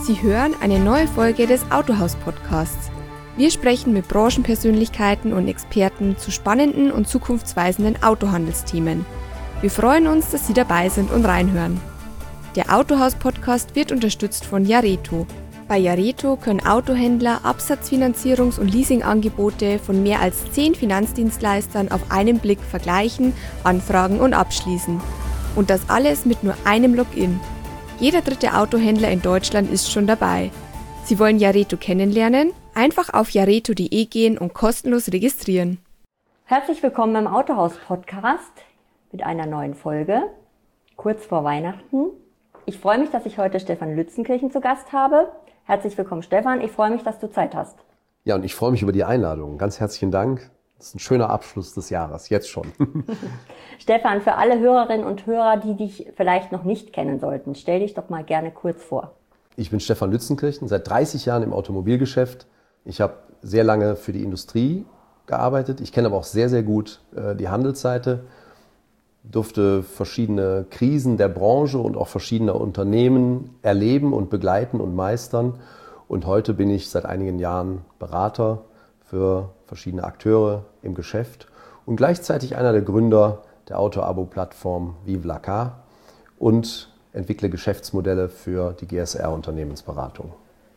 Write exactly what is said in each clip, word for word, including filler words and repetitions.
Sie hören eine neue Folge des Autohaus-Podcasts. Wir sprechen mit Branchenpersönlichkeiten und Experten zu spannenden und zukunftsweisenden Autohandelsthemen. Wir freuen uns, dass Sie dabei sind und reinhören. Der Autohaus-Podcast wird unterstützt von Jareto. Bei Jareto können Autohändler Absatzfinanzierungs- und Leasingangebote von mehr als zehn Finanzdienstleistern auf einen Blick vergleichen, anfragen und abschließen. Und das alles mit nur einem Login. Jeder dritte Autohändler in Deutschland ist schon dabei. Sie wollen Jareto kennenlernen? Einfach auf jareto punkt de gehen und kostenlos registrieren. Herzlich willkommen beim Autohaus-Podcast mit einer neuen Folge, kurz vor Weihnachten. Ich freue mich, dass ich heute Stefan Lützenkirchen zu Gast habe. Herzlich willkommen, Stefan. Ich freue mich, dass du Zeit hast. Ja, und ich freue mich über die Einladung. Ganz herzlichen Dank. Das ist ein schöner Abschluss des Jahres, jetzt schon. Stefan, für alle Hörerinnen und Hörer, die dich vielleicht noch nicht kennen sollten, stell dich doch mal gerne kurz vor. Ich bin Stefan Lützenkirchen, seit dreißig Jahren im Automobilgeschäft. Ich habe sehr lange für die Industrie gearbeitet. Ich kenne aber auch sehr, sehr gut äh, die Handelsseite. Durfte verschiedene Krisen der Branche und auch verschiedener Unternehmen erleben und begleiten und meistern. Und heute bin ich seit einigen Jahren Berater für verschiedene Akteure im Geschäft und gleichzeitig einer der Gründer der Auto-Abo-Plattform Vive la Car und entwickle Geschäftsmodelle für die G S R-Unternehmensberatung.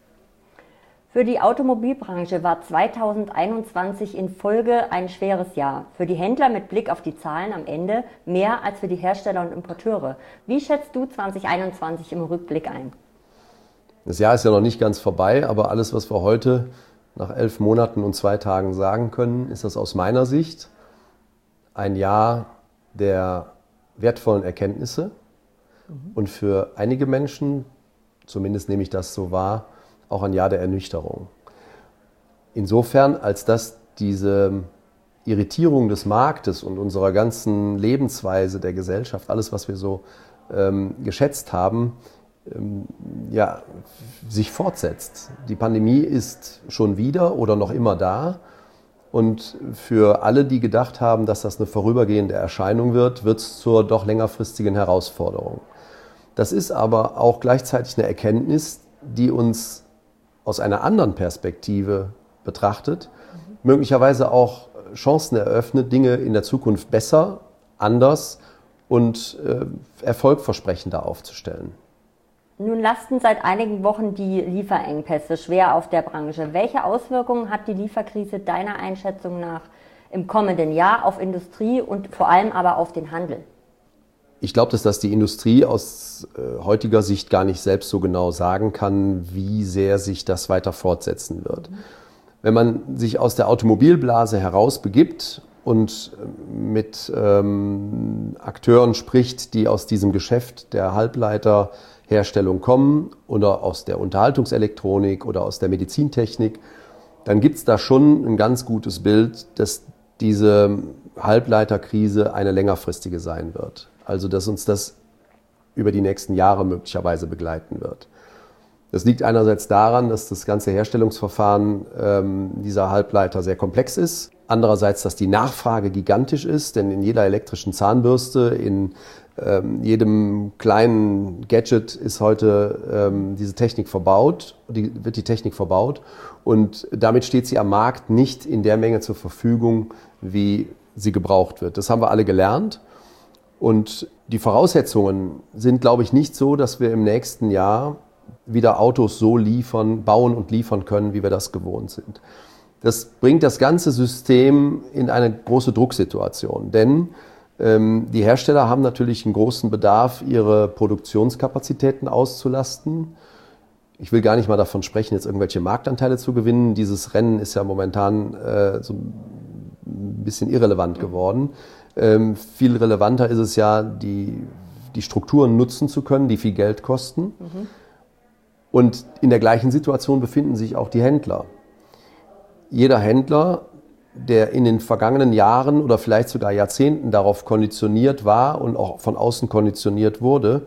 Für die Automobilbranche war zweitausendeinundzwanzig in Folge ein schweres Jahr. Für die Händler mit Blick auf die Zahlen am Ende mehr als für die Hersteller und Importeure. Wie schätzt du zweitausendeinundzwanzig im Rückblick ein? Das Jahr ist ja noch nicht ganz vorbei, aber alles, was wir heute nach elf Monaten und zwei Tagen sagen können, ist das aus meiner Sicht ein Jahr der wertvollen Erkenntnisse mhm. und für einige Menschen, zumindest nehme ich das so wahr, auch ein Jahr der Ernüchterung. Insofern, als dass diese Irritierung des Marktes und unserer ganzen Lebensweise der Gesellschaft, alles, was wir so ähm, geschätzt haben, ähm, ja, sich fortsetzt. Die Pandemie ist schon wieder oder noch immer da. Und für alle, die gedacht haben, dass das eine vorübergehende Erscheinung wird, wird es zur doch längerfristigen Herausforderung. Das ist aber auch gleichzeitig eine Erkenntnis, die uns aus einer anderen Perspektive betrachtet, mhm. möglicherweise auch Chancen eröffnet, Dinge in der Zukunft besser, anders und äh, erfolgversprechender aufzustellen. Nun lasten seit einigen Wochen die Lieferengpässe schwer auf der Branche. Welche Auswirkungen hat die Lieferkrise deiner Einschätzung nach im kommenden Jahr auf Industrie und vor allem aber auf den Handel? Ich glaube, dass das die Industrie aus äh, heutiger Sicht gar nicht selbst so genau sagen kann, wie sehr sich das weiter fortsetzen wird. Mhm. Wenn man sich aus der Automobilblase herausbegibt und mit ähm, Akteuren spricht, die aus diesem Geschäft der Halbleiterherstellung kommen oder aus der Unterhaltungselektronik oder aus der Medizintechnik, dann gibt es da schon ein ganz gutes Bild, dass diese Halbleiterkrise eine längerfristige sein wird. Also dass uns das über die nächsten Jahre möglicherweise begleiten wird. Das liegt einerseits daran, dass das ganze Herstellungsverfahren ähm, dieser Halbleiter sehr komplex ist. Andererseits, dass die Nachfrage gigantisch ist, denn in jeder elektrischen Zahnbürste, in ähm, jedem kleinen Gadget ist heute ähm, diese Technik verbaut, die, wird die Technik verbaut und damit steht sie am Markt nicht in der Menge zur Verfügung, wie sie gebraucht wird. Das haben wir alle gelernt. Und die Voraussetzungen sind, glaube ich, nicht so, dass wir im nächsten Jahr wieder Autos so liefern, bauen und liefern können, wie wir das gewohnt sind. Das bringt das ganze System in eine große Drucksituation, denn ähm, die Hersteller haben natürlich einen großen Bedarf, ihre Produktionskapazitäten auszulasten. Ich will gar nicht mal davon sprechen, jetzt irgendwelche Marktanteile zu gewinnen. Dieses Rennen ist ja momentan äh, so ein bisschen irrelevant geworden. Ähm, viel relevanter ist es ja, die, die Strukturen nutzen zu können, die viel Geld kosten. Mhm. Und in der gleichen Situation befinden sich auch die Händler. Jeder Händler, der in den vergangenen Jahren oder vielleicht sogar Jahrzehnten darauf konditioniert war und auch von außen konditioniert wurde,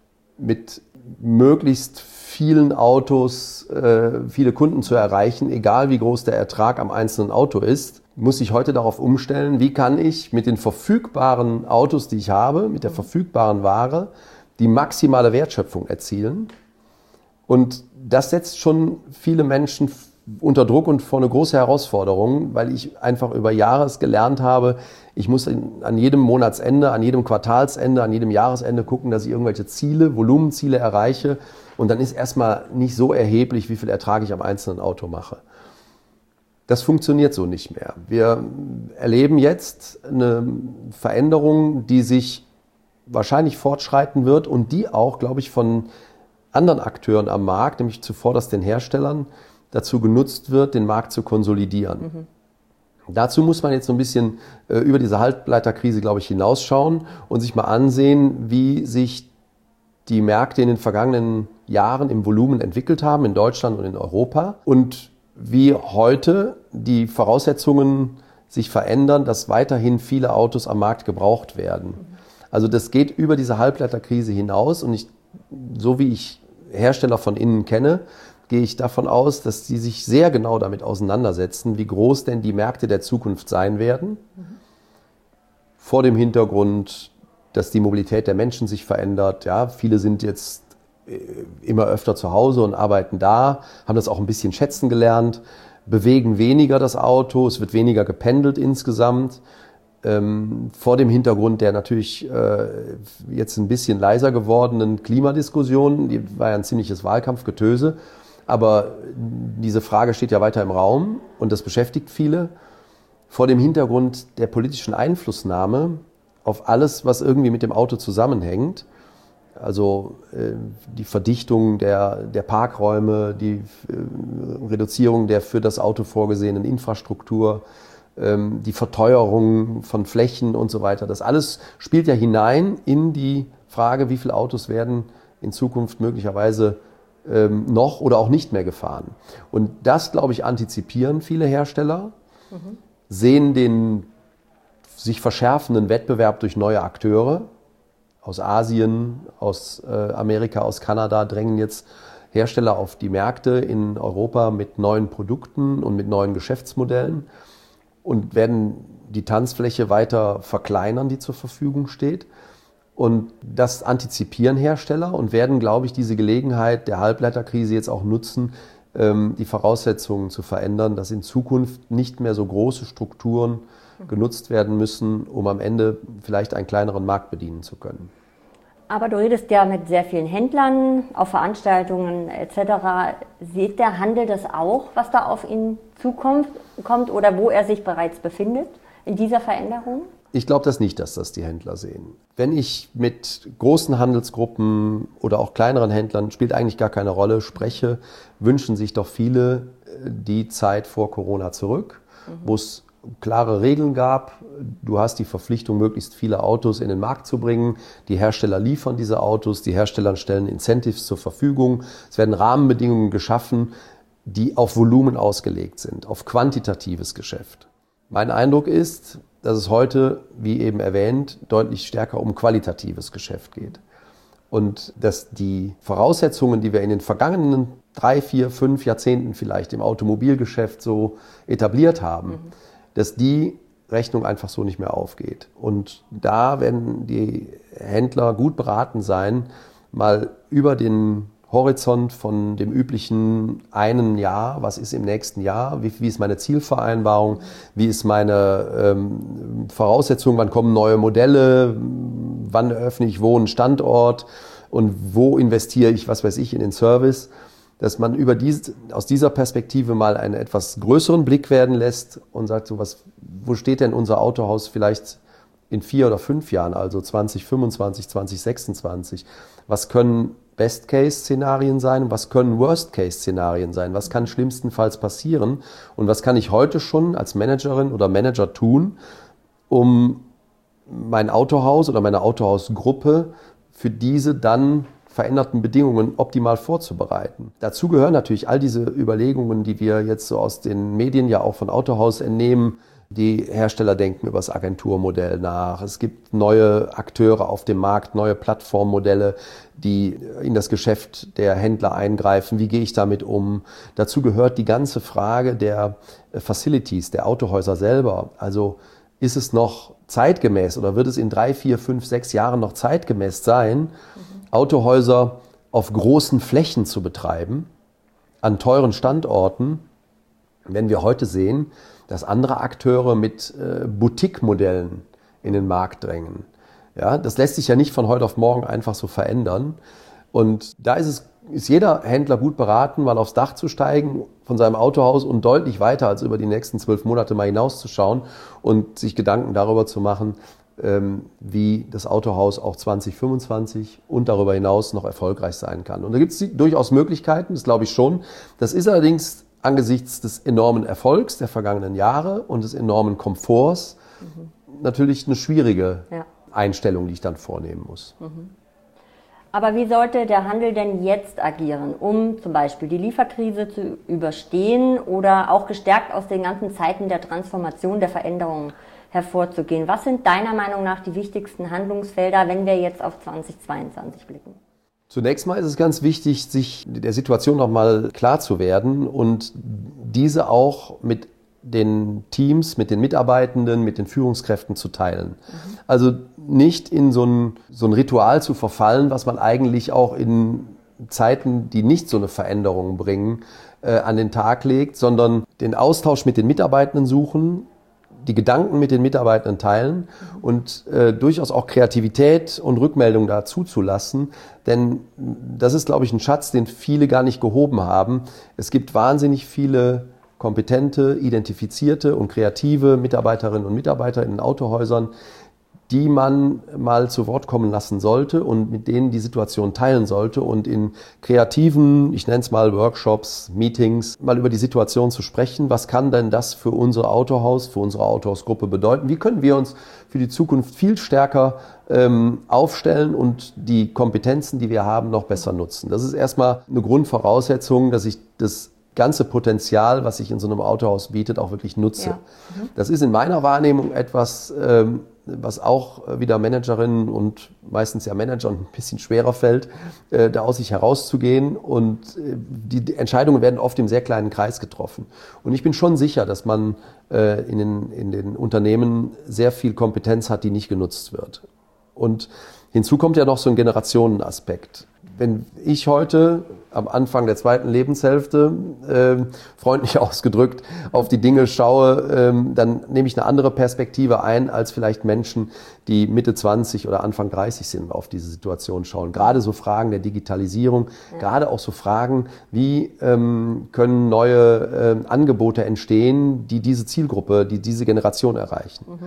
mit möglichst vielen Autos äh, viele Kunden zu erreichen, egal wie groß der Ertrag am einzelnen Auto ist, muss sich heute darauf umstellen, wie kann ich mit den verfügbaren Autos, die ich habe, mit der verfügbaren Ware, die maximale Wertschöpfung erzielen, Und das setzt schon viele Menschen unter Druck und vor eine große Herausforderung, weil ich einfach über Jahre es gelernt habe, ich muss an jedem Monatsende, an jedem Quartalsende, an jedem Jahresende gucken, dass ich irgendwelche Ziele, Volumenziele erreiche. Und dann ist erstmal nicht so erheblich, wie viel Ertrag ich am einzelnen Auto mache. Das funktioniert so nicht mehr. Wir erleben jetzt eine Veränderung, die sich wahrscheinlich fortschreiten wird und die auch, glaube ich, von anderen Akteuren am Markt, nämlich zuvorderst den Herstellern, dazu genutzt wird, den Markt zu konsolidieren. Mhm. Dazu muss man jetzt so ein bisschen äh, über diese Halbleiterkrise, glaube ich, hinausschauen und sich mal ansehen, wie sich die Märkte in den vergangenen Jahren im Volumen entwickelt haben, in Deutschland und in Europa, und wie heute die Voraussetzungen sich verändern, dass weiterhin viele Autos am Markt gebraucht werden. Also das geht über diese Halbleiterkrise hinaus, und ich, so wie ich Hersteller von innen kenne, gehe ich davon aus, dass sie sich sehr genau damit auseinandersetzen, wie groß denn die Märkte der Zukunft sein werden. Mhm. Vor dem Hintergrund, dass die Mobilität der Menschen sich verändert. Ja, viele sind jetzt immer öfter zu Hause und arbeiten da, haben das auch ein bisschen schätzen gelernt, bewegen weniger das Auto, es wird weniger gependelt insgesamt. Ähm, vor dem Hintergrund der natürlich äh, jetzt ein bisschen leiser gewordenen Klimadiskussion, die war ja ein ziemliches Wahlkampfgetöse, aber diese Frage steht ja weiter im Raum und das beschäftigt viele. Vor dem Hintergrund der politischen Einflussnahme auf alles, was irgendwie mit dem Auto zusammenhängt, also äh, die Verdichtung der, der Parkräume, die äh, Reduzierung der für das Auto vorgesehenen Infrastruktur, ähm, die Verteuerung von Flächen und so weiter. Das alles spielt ja hinein in die Frage, wie viele Autos werden in Zukunft möglicherweise ähm, noch oder auch nicht mehr gefahren. Und das, glaube ich, antizipieren viele Hersteller, mhm. sehen den sich verschärfenden Wettbewerb durch neue Akteure. Aus Asien, aus äh, Amerika, aus Kanada drängen jetzt Hersteller auf die Märkte in Europa mit neuen Produkten und mit neuen Geschäftsmodellen und werden die Tanzfläche weiter verkleinern, die zur Verfügung steht. Und das antizipieren Hersteller und werden, glaube ich, diese Gelegenheit der Halbleiterkrise jetzt auch nutzen, ähm, die Voraussetzungen zu verändern, dass in Zukunft nicht mehr so große Strukturen genutzt werden müssen, um am Ende vielleicht einen kleineren Markt bedienen zu können. Aber du redest ja mit sehr vielen Händlern auf Veranstaltungen et cetera. Sieht der Handel das auch, was da auf ihn zukommt kommt oder wo er sich bereits befindet in dieser Veränderung? Ich glaube das nicht, dass das die Händler sehen. Wenn ich mit großen Handelsgruppen oder auch kleineren Händlern, spielt eigentlich gar keine Rolle, spreche, wünschen sich doch viele die Zeit vor Corona zurück, mhm. wo es klare Regeln gab. Du hast die Verpflichtung, möglichst viele Autos in den Markt zu bringen. Die Hersteller liefern diese Autos, die Hersteller stellen Incentives zur Verfügung. Es werden Rahmenbedingungen geschaffen, die auf Volumen ausgelegt sind, auf quantitatives Geschäft. Mein Eindruck ist, dass es heute, wie eben erwähnt, deutlich stärker um qualitatives Geschäft geht. Und dass die Voraussetzungen, die wir in den vergangenen drei, vier, fünf Jahrzehnten vielleicht im Automobilgeschäft so etabliert haben, mhm. dass die Rechnung einfach so nicht mehr aufgeht. Und da werden die Händler gut beraten sein, mal über den Horizont von dem üblichen einen Jahr, was ist im nächsten Jahr, wie, wie ist meine Zielvereinbarung, wie ist meine ähm, Voraussetzung, wann kommen neue Modelle, wann eröffne ich wo einen Standort und wo investiere ich, was weiß ich, in den Service, dass man über dies, aus dieser Perspektive mal einen etwas größeren Blick werden lässt und sagt, so was, wo steht denn unser Autohaus vielleicht in vier oder fünf Jahren, also zwanzig fünfundzwanzig, zwanzig sechsundzwanzig, was können Best-Case-Szenarien sein, was können Worst-Case-Szenarien sein, was kann schlimmstenfalls passieren und was kann ich heute schon als Managerin oder Manager tun, um mein Autohaus oder meine Autohausgruppe für diese dann veränderten Bedingungen optimal vorzubereiten. Dazu gehören natürlich all diese Überlegungen, die wir jetzt so aus den Medien ja auch von Autohaus entnehmen. Die Hersteller denken über das Agenturmodell nach. Es gibt neue Akteure auf dem Markt, neue Plattformmodelle, die in das Geschäft der Händler eingreifen. Wie gehe ich damit um? Dazu gehört die ganze Frage der Facilities, der Autohäuser selber. Also ist es noch zeitgemäß oder wird es in drei, vier, fünf, sechs Jahren noch zeitgemäß sein, mhm. Autohäuser auf großen Flächen zu betreiben, an teuren Standorten, wenn wir heute sehen, dass andere Akteure mit äh, Boutique-Modellen in den Markt drängen. Ja, das lässt sich ja nicht von heute auf morgen einfach so verändern. Und da ist es, ist jeder Händler gut beraten, mal aufs Dach zu steigen von seinem Autohaus und deutlich weiter als über die nächsten zwölf Monate mal hinauszuschauen und sich Gedanken darüber zu machen, ähm, wie das Autohaus auch zwanzig fünfundzwanzig und darüber hinaus noch erfolgreich sein kann. Und da gibt es durchaus Möglichkeiten, das glaube ich schon. Das ist allerdings angesichts des enormen Erfolgs der vergangenen Jahre und des enormen Komforts mhm. natürlich eine schwierige ja. Einstellung, die ich dann vornehmen muss. Mhm. Aber wie sollte der Handel denn jetzt agieren, um zum Beispiel die Lieferkrise zu überstehen oder auch gestärkt aus den ganzen Zeiten der Transformation, der Veränderungen hervorzugehen? Was sind deiner Meinung nach die wichtigsten Handlungsfelder, wenn wir jetzt auf zweitausendzweiundzwanzig blicken? Zunächst mal ist es ganz wichtig, sich der Situation nochmal klar zu werden und diese auch mit den Teams, mit den Mitarbeitenden, mit den Führungskräften zu teilen. Mhm. Also nicht in so ein, so ein Ritual zu verfallen, was man eigentlich auch in Zeiten, die nicht so eine Veränderung bringen, äh, an den Tag legt, sondern den Austausch mit den Mitarbeitenden suchen, die Gedanken mit den Mitarbeitenden teilen mhm. und äh, durchaus auch Kreativität und Rückmeldung dazu zu lassen. Denn das ist, glaube ich, ein Schatz, den viele gar nicht gehoben haben. Es gibt wahnsinnig viele kompetente, identifizierte und kreative Mitarbeiterinnen und Mitarbeiter in den Autohäusern, die man mal zu Wort kommen lassen sollte und mit denen die Situation teilen sollte und in kreativen, ich nenne es mal Workshops, Meetings, mal über die Situation zu sprechen. Was kann denn das für unser Autohaus, für unsere Autohausgruppe bedeuten? Wie können wir uns für die Zukunft viel stärker ähm, aufstellen und die Kompetenzen, die wir haben, noch besser nutzen? Das ist erstmal eine Grundvoraussetzung, dass ich das ganze Potenzial, was sich in so einem Autohaus bietet, auch wirklich nutze. Ja. Mhm. Das ist in meiner Wahrnehmung etwas, ähm, was auch wieder Managerinnen und meistens ja Managern ein bisschen schwerer fällt, äh, da aus sich herauszugehen. Und äh, die Entscheidungen werden oft im sehr kleinen Kreis getroffen. Und ich bin schon sicher, dass man äh, in den, in den Unternehmen sehr viel Kompetenz hat, die nicht genutzt wird. Und hinzu kommt ja noch so ein Generationenaspekt. Wenn ich heute am Anfang der zweiten Lebenshälfte, äh, freundlich ausgedrückt, auf die Dinge schaue, äh, dann nehme ich eine andere Perspektive ein, als vielleicht Menschen, die Mitte zwanzig oder Anfang dreißig sind, auf diese Situation schauen. Gerade so Fragen der Digitalisierung, ja. gerade auch so Fragen, wie ähm, können neue äh, Angebote entstehen, die diese Zielgruppe, die diese Generation erreichen. Mhm.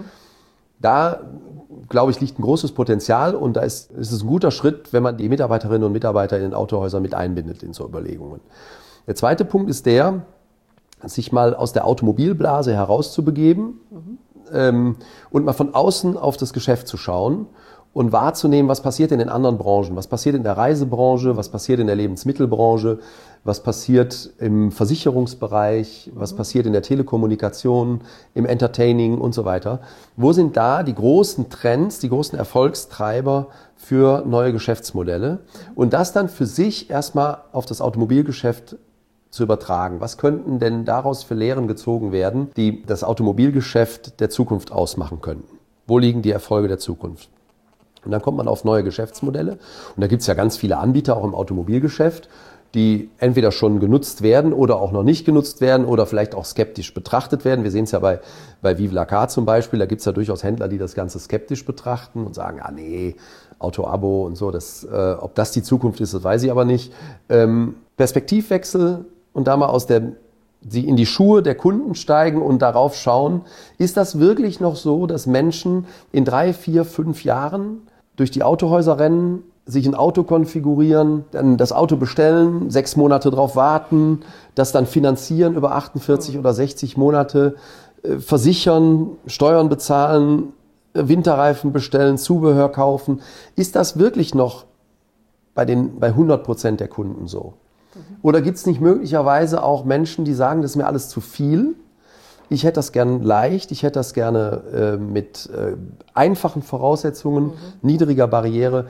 Da, glaube ich, liegt ein großes Potenzial und da ist, ist es ein guter Schritt, wenn man die Mitarbeiterinnen und Mitarbeiter in den Autohäusern mit einbindet in so Überlegungen. Der zweite Punkt ist der, sich mal aus der Automobilblase herauszubegeben mhm. ähm, und mal von außen auf das Geschäft zu schauen und wahrzunehmen, was passiert in den anderen Branchen, was passiert in der Reisebranche, was passiert in der Lebensmittelbranche, was passiert im Versicherungsbereich, was passiert in der Telekommunikation, im Entertaining und so weiter. Wo sind da die großen Trends, die großen Erfolgstreiber für neue Geschäftsmodelle? Und das dann für sich erstmal auf das Automobilgeschäft zu übertragen. Was könnten denn daraus für Lehren gezogen werden, die das Automobilgeschäft der Zukunft ausmachen könnten? Wo liegen die Erfolge der Zukunft? Und dann kommt man auf neue Geschäftsmodelle. Und da gibt es ja ganz viele Anbieter, auch im Automobilgeschäft, die entweder schon genutzt werden oder auch noch nicht genutzt werden oder vielleicht auch skeptisch betrachtet werden. Wir sehen es ja bei, bei Vive la Car zum Beispiel. Da gibt es ja durchaus Händler, die das Ganze skeptisch betrachten und sagen, ah nee, Auto-Abo und so. Das, äh, ob das die Zukunft ist, das weiß ich aber nicht. Ähm, Perspektivwechsel und da mal aus der sie in die Schuhe der Kunden steigen und darauf schauen, ist das wirklich noch so, dass Menschen in drei, vier, fünf Jahren durch die Autohäuser rennen, sich ein Auto konfigurieren, dann das Auto bestellen, sechs Monate drauf warten, das dann finanzieren über achtundvierzig oder sechzig Monate, äh, versichern, Steuern bezahlen, äh, Winterreifen bestellen, Zubehör kaufen. Ist das wirklich noch bei den, bei hundert Prozent der Kunden so? Oder gibt es nicht möglicherweise auch Menschen, die sagen, das ist mir alles zu viel, ich hätte das gern leicht, ich hätte das gerne äh, mit äh, einfachen Voraussetzungen, mhm. niedriger Barriere.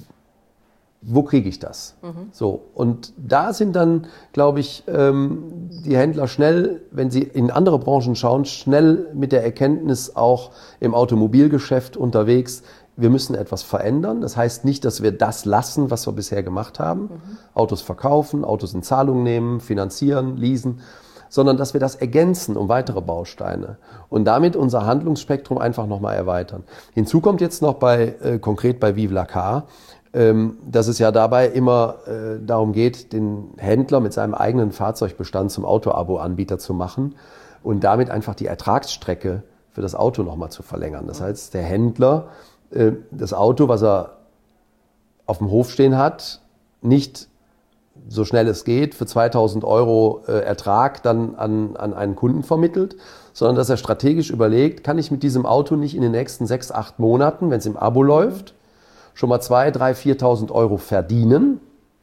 Wo kriege ich das? Mhm. So, und da sind dann, glaube ich, ähm, die Händler schnell, wenn sie in andere Branchen schauen, schnell mit der Erkenntnis auch im Automobilgeschäft unterwegs, wir müssen etwas verändern. Das heißt nicht, dass wir das lassen, was wir bisher gemacht haben. Mhm. Autos verkaufen, Autos in Zahlung nehmen, finanzieren, leasen, sondern dass wir das ergänzen um weitere Bausteine und damit unser Handlungsspektrum einfach nochmal erweitern. Hinzu kommt jetzt noch bei, äh, konkret bei Vive la Car, ähm, dass es ja dabei immer äh, darum geht, den Händler mit seinem eigenen Fahrzeugbestand zum Auto-Abo-Anbieter zu machen und damit einfach die Ertragsstrecke für das Auto nochmal zu verlängern. Das heißt, der Händler äh, das Auto, was er auf dem Hof stehen hat, nicht so schnell es geht, für zweitausend Euro äh, Ertrag dann an, an einen Kunden vermittelt, sondern dass er strategisch überlegt, kann ich mit diesem Auto nicht in den nächsten sechs, acht Monaten, wenn es im Abo läuft, schon mal zweitausend, dreitausend, viertausend Euro verdienen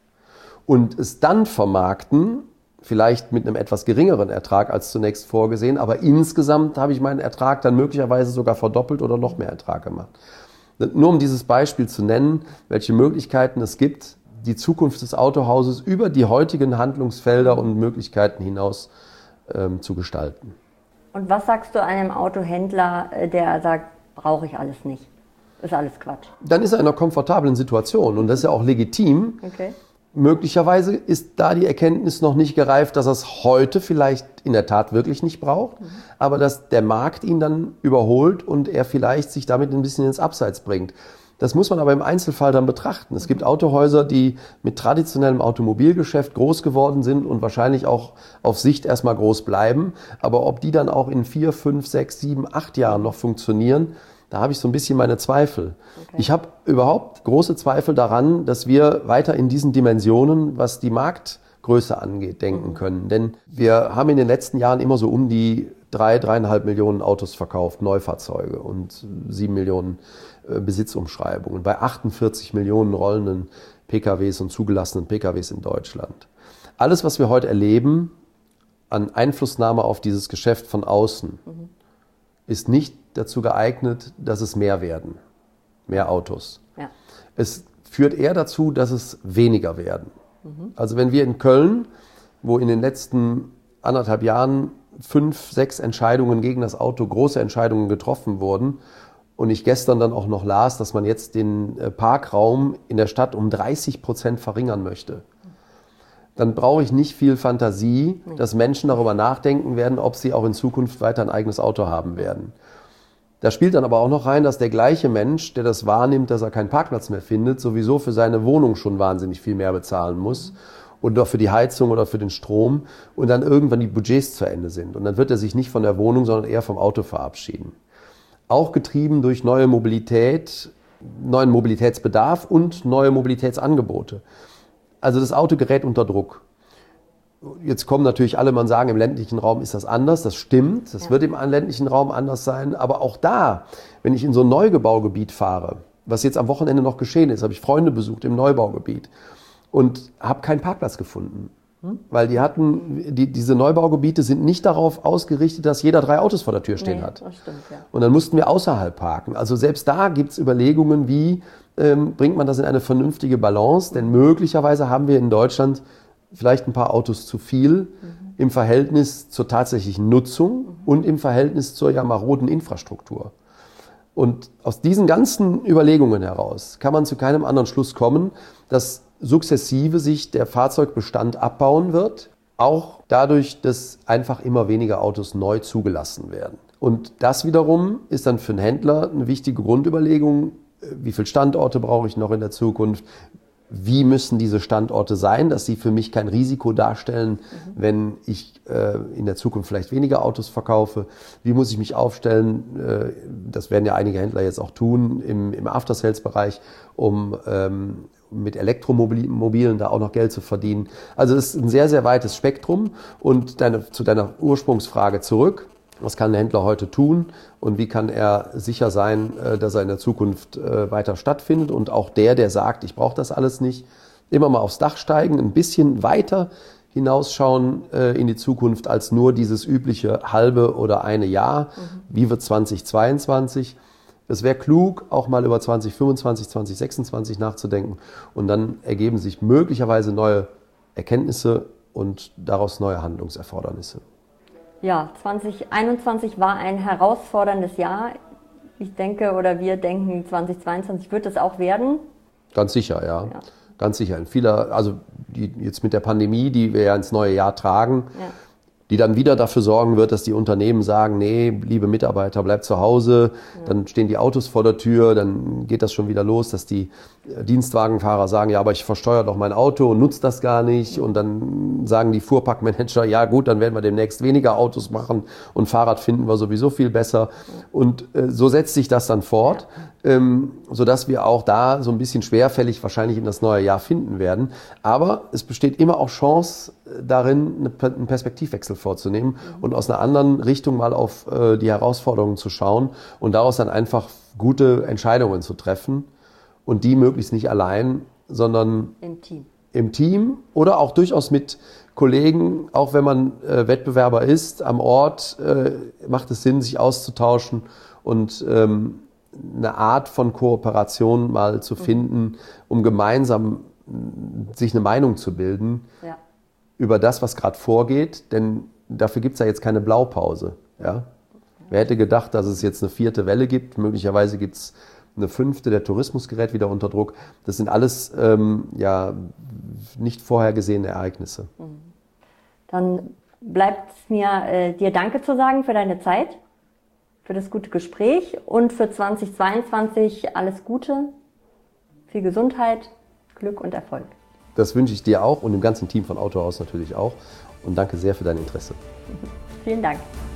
und es dann vermarkten, vielleicht mit einem etwas geringeren Ertrag als zunächst vorgesehen, aber insgesamt habe ich meinen Ertrag dann möglicherweise sogar verdoppelt oder noch mehr Ertrag gemacht. Nur um dieses Beispiel zu nennen, welche Möglichkeiten es gibt, die Zukunft des Autohauses über die heutigen Handlungsfelder und Möglichkeiten hinaus ähm, zu gestalten. Und was sagst du einem Autohändler, der sagt, brauche ich alles nicht? Ist alles Quatsch. Dann ist er in einer komfortablen Situation und das ist ja auch legitim. Okay. Möglicherweise ist da die Erkenntnis noch nicht gereift, dass er es heute vielleicht in der Tat wirklich nicht braucht, mhm. aber dass der Markt ihn dann überholt und er vielleicht sich damit ein bisschen ins Abseits bringt. Das muss man aber im Einzelfall dann betrachten. Es gibt Autohäuser, die mit traditionellem Automobilgeschäft groß geworden sind und wahrscheinlich auch auf Sicht erstmal groß bleiben. Aber ob die dann auch in vier, fünf, sechs, sieben, acht Jahren noch funktionieren, da habe ich so ein bisschen meine Zweifel. Okay. Ich habe überhaupt große Zweifel daran, dass wir weiter in diesen Dimensionen, was die Marktgröße angeht, denken mhm. können. Denn wir haben in den letzten Jahren immer so um die drei, dreieinhalb Millionen Autos verkauft, Neufahrzeuge und sieben Millionen Besitzumschreibungen bei achtundvierzig Millionen rollenden P K Ws und zugelassenen P K Ws in Deutschland. Alles, was wir heute erleben an Einflussnahme auf dieses Geschäft von außen, mhm. ist nicht dazu geeignet, dass es mehr werden, mehr Autos. Ja. Es führt eher dazu, dass es weniger werden. Mhm. Also wenn wir in Köln, wo in den letzten anderthalb Jahren fünf, sechs Entscheidungen gegen das Auto, große Entscheidungen getroffen wurden, und ich gestern dann auch noch las, dass man jetzt den Parkraum in der Stadt um dreißig Prozent verringern möchte. Dann brauche ich nicht viel Fantasie, dass Menschen darüber nachdenken werden, ob sie auch in Zukunft weiter ein eigenes Auto haben werden. Da spielt dann aber auch noch rein, dass der gleiche Mensch, der das wahrnimmt, dass er keinen Parkplatz mehr findet, sowieso für seine Wohnung schon wahnsinnig viel mehr bezahlen muss. Oder für die Heizung oder für den Strom. Und dann irgendwann die Budgets zu Ende sind. Und dann wird er sich nicht von der Wohnung, sondern eher vom Auto verabschieden. Auch getrieben durch neue Mobilität, neuen Mobilitätsbedarf und neue Mobilitätsangebote. Also das Auto gerät unter Druck. Jetzt kommen natürlich alle, man sagen, im ländlichen Raum ist das anders. Das stimmt, das ja. wird im ländlichen Raum anders sein. Aber auch da, wenn ich in so ein Neugebaugebiet fahre, was jetzt am Wochenende noch geschehen ist, habe ich Freunde besucht im Neubaugebiet und habe keinen Parkplatz gefunden. Weil die hatten, die, diese Neubaugebiete sind nicht darauf ausgerichtet, dass jeder drei Autos vor der Tür stehen nee, hat. Das stimmt, ja. Und dann mussten wir außerhalb parken. Also selbst da gibt es Überlegungen, wie ähm, bringt man das in eine vernünftige Balance? Denn möglicherweise haben wir in Deutschland vielleicht ein paar Autos zu viel mhm. im Verhältnis zur tatsächlichen Nutzung mhm. und im Verhältnis zur ja maroden Infrastruktur. Und aus diesen ganzen Überlegungen heraus kann man zu keinem anderen Schluss kommen, dass sukzessive sich der Fahrzeugbestand abbauen wird, auch dadurch, dass einfach immer weniger Autos neu zugelassen werden. Und das wiederum ist dann für einen Händler eine wichtige Grundüberlegung, wie viele Standorte brauche ich noch in der Zukunft, wie müssen diese Standorte sein, dass sie für mich kein Risiko darstellen, mhm. wenn ich äh, in der Zukunft vielleicht weniger Autos verkaufe. Wie muss ich mich aufstellen, äh, das werden ja einige Händler jetzt auch tun, im, im After-Sales-Bereich, um ähm, mit Elektromobilen da auch noch Geld zu verdienen. Also es ist ein sehr, sehr weites Spektrum. Und deine, zu deiner Ursprungsfrage zurück. Was kann ein Händler heute tun und wie kann er sicher sein, dass er in der Zukunft weiter stattfindet? Und auch der, der sagt, ich brauche das alles nicht, immer mal aufs Dach steigen, ein bisschen weiter hinausschauen in die Zukunft als nur dieses übliche halbe oder eine Jahr. Mhm. Wie wird zwanzig zweiundzwanzig? Es wäre klug, auch mal über zwanzig fünfundzwanzig, zwanzig sechsundzwanzig nachzudenken. Und dann ergeben sich möglicherweise neue Erkenntnisse und daraus neue Handlungserfordernisse. Ja, zwanzig einundzwanzig war ein herausforderndes Jahr. Ich denke oder wir denken, zweitausendzweiundzwanzig wird es auch werden. Ganz sicher, ja. ja. Ganz sicher. In vieler, also die, jetzt mit der Pandemie, die wir ja ins neue Jahr tragen, ja. die dann wieder dafür sorgen wird, dass die Unternehmen sagen, nee, liebe Mitarbeiter, bleibt zu Hause. Ja. Dann stehen die Autos vor der Tür, dann geht das schon wieder los, dass die Dienstwagenfahrer sagen, ja, aber ich versteuere doch mein Auto und nutze das gar nicht. Ja. Und dann sagen die Fuhrparkmanager, ja gut, dann werden wir demnächst weniger Autos machen und Fahrrad finden wir sowieso viel besser. Ja. Und äh, so setzt sich das dann fort, ja. ähm, sodass wir auch da so ein bisschen schwerfällig wahrscheinlich in das neue Jahr finden werden. Aber es besteht immer auch Chance darin, einen Perspektivwechsel vorzunehmen mhm. und aus einer anderen Richtung mal auf äh, die Herausforderungen zu schauen und daraus dann einfach gute Entscheidungen zu treffen und die möglichst nicht allein, sondern im Team. Im Team oder auch durchaus mit Kollegen, auch wenn man äh, Wettbewerber ist, am Ort äh, macht es Sinn, sich auszutauschen und ähm, eine Art von Kooperation mal zu finden, mhm. um gemeinsam sich eine Meinung zu bilden. Ja. Über das, was gerade vorgeht, denn dafür gibt es ja jetzt keine Blaupause. Ja? Wer hätte gedacht, dass es jetzt eine vierte Welle gibt? Möglicherweise gibt es eine fünfte, der Tourismus gerät wieder unter Druck. Das sind alles ähm, ja, nicht vorhergesehene Ereignisse. Dann bleibt es mir, äh, dir Danke zu sagen für deine Zeit, für das gute Gespräch und für zweitausendzweiundzwanzig alles Gute, viel Gesundheit, Glück und Erfolg. Das wünsche ich dir auch und dem ganzen Team von Autohaus natürlich auch. Und danke sehr für dein Interesse. Vielen Dank.